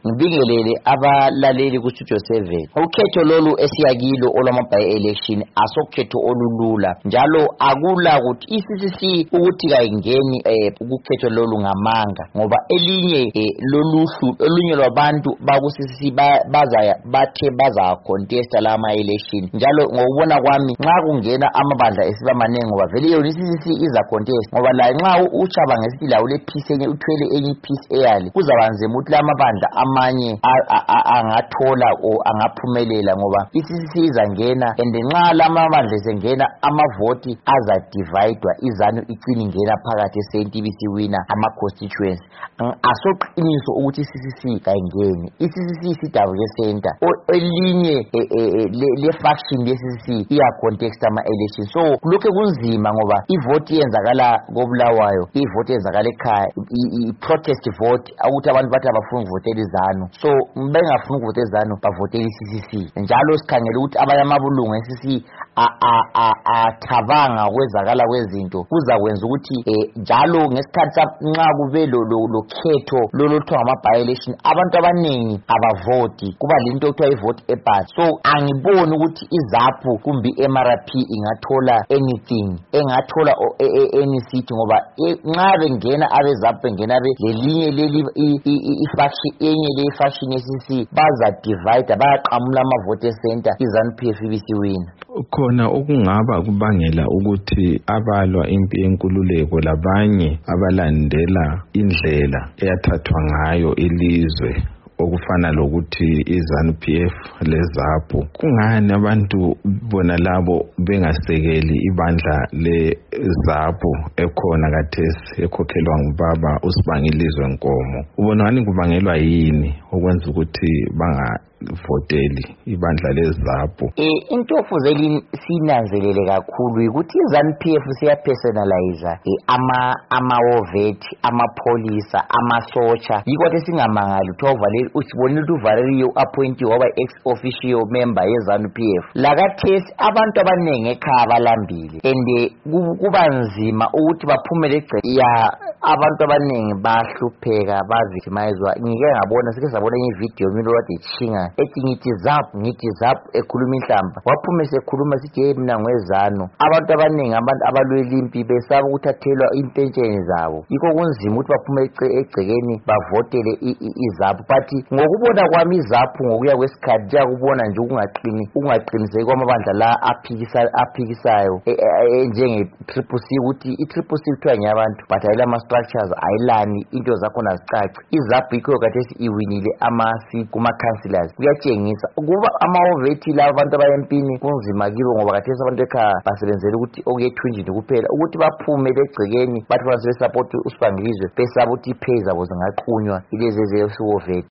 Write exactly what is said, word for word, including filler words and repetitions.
ngibingelele abalaleli ku Studio seven. Ukhetho lolu esiyakilo olama by election asokhetho olulula njalo akula ukuthi I-C C C ukuthi kayingeni eh ukukhetho lolu ngamanga ngoba elinye eh, loluhlu elinye lwabantu baku C C C baza bathe baza contest lama election njalo ngokubona kwami nxa kungena amabandla esiba manengi ngoba vele yona I-C C C iza contest ngoba la nxa uchaba ngesithi la ule piece enye uthwele enye piece eyali kuzabanzima ukuthi lamabandla amanye angathola o angaphumelela ngoba I-C C C izangena and nxa lamabandla sengena amavoti aza dividewa izanu icini ngena phakathi eSaint Ibisi winner ama constituency asoqiniso ukuthi I-C C C kayingeni I-C C C sidabule center elinye le faction le-C C C iya context ama election so lokho kunzima ngoba ivoti yenzakala koBulawayo ivoti yenzakala ekhaya i-protest vote ukuthi abantu bathi abafuna ukuvotela izanu so bengafuna ukuvotela izanu bavotela I-C C C njalo sikhangela ukuthi abanye amabulungu e-C C C athabanga kwezakala kwezinto kuzakwenza ukuthi njalo ngesikhathi nxa kube lo khetho lolothiwa ngama by election abantu abaningi abavoti kuba lento okuthiwa ivote epass so angiboni ukuthi izaphu kumbe I-M R P ingathola anything engathola any seat ngoba nxa bengena abezaphu bengena lelinye leli ifaction enye le faction ye-C C C baza divide bayaqamula amavote center izanu P F Ibisi winner khona okungaba kubangela ukuthi abalwa impi yenkululeko labanye abalandela indlela eyathathwa ngayo ilizwe okufana lokuthi izanu P F lezaphu kungani abantu bona labo bengasekeli ibandla lezaphu ekhona kathesi ekhokhelwa ngubaba uSibangilizwe Nkomo ubona ngani kubangelwa yini okwenza ukuthi banga voteli ibandla lezaphu eh into ofuzeli sinanzelele kakhulu ukuthi izanu P F siya personalize eh, ama ama vote amapolisa amasocha yiko ukuthi singamangali uthovaleli usibonile uValerie uappoint waba ex officio member yezanu P F lakathesi abantu abanenge ekhaya balambile and kuba nzima ukuthi baphumele egceke ya abantu abanenge bahlupheka bavictimizwa ngike ngabona sike sabona i video mina wadi chinga ethi ngithi zaphu ngithi zaphu ekhuluma inhlamba waphume sekhuluma sithi hey mina ngwezano abantu abaningi abantu abalwelimpi besaba ukuthathelwa intensheni zabo yikho kunzima ukuthi baphume egcekeni bavotele izaphu but ngokubona kwami izaphu ngokuya kwesikhathi nje kubona nje ukungaqini ukungaqiniseki kwamabandla la aphikisa aphikisayo njenge triple C ukuthi i-triple C kuthiwa nyabantu but ayila structures ayilani into zakhona zicaci izaphu yikho kathesi iwinile ama seat kuma councillors kuyatshengisa kuba amavoti la abantu abayempini kunzima kibo ngoba kathesi abantu ekhaya basebenzela ukuthi okuyethunjini kuphela ukuthi baphume legcekeni bathi base support uSibangilizwe besaba ukuthi iphase zabo zingaqunywa ilezi ezevoti